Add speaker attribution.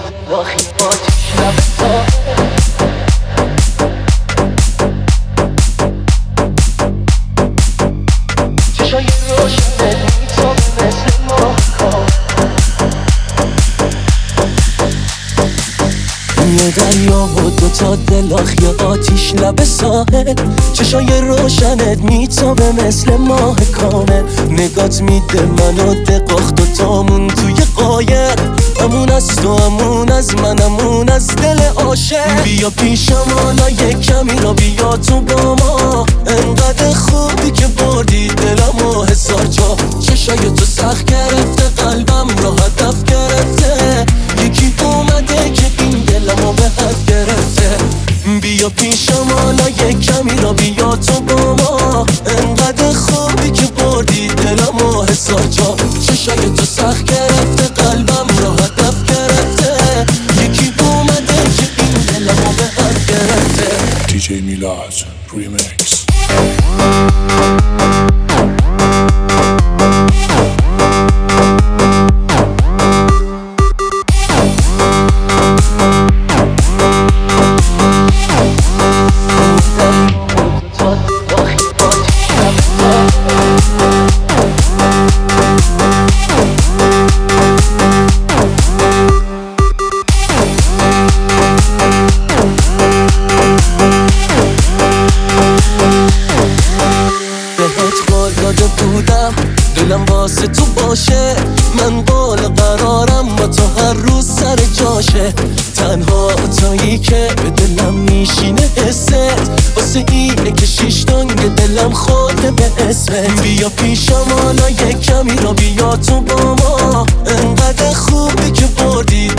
Speaker 1: داخل آتیش لب ساحل چشای روشنت میتابه مثل ماه یه دریا و دوتا دلاخ یه آتیش لب ساحل چشای روشنت میتابه مثل ماه کامل نگات میده منو دقاخ دوتامون توی قایق امون از تو امون از من امون از دل عاشق بیا پیشم حالا یک کمی را بیا تو با ما انقدر خوبی که بردی دلم و هزار جا چشای تو سخت گرفته قلبم را هدف گرفته یکی اومده که این دلمو به حد گرفته بیا پیشم حالا یک کمی را بیا تو با ما انقدر خوبی که بردی دلم و هزار جا چشای تو سخت گرفته قلبم را هدف گرفته یکی اومده که این دلمو به حد گرفته
Speaker 2: DJ Milaz Remix. دلم واسه تو باشه من بالا قرارم با تو هر روز سر جاشه تنها تایی که به دلم میشینه حست واسه اینه که شیشتانگ دلم خورده به اسمت بیا پیشم حالا یک کمی را بیا تو با ما انقدر خوبی که بردی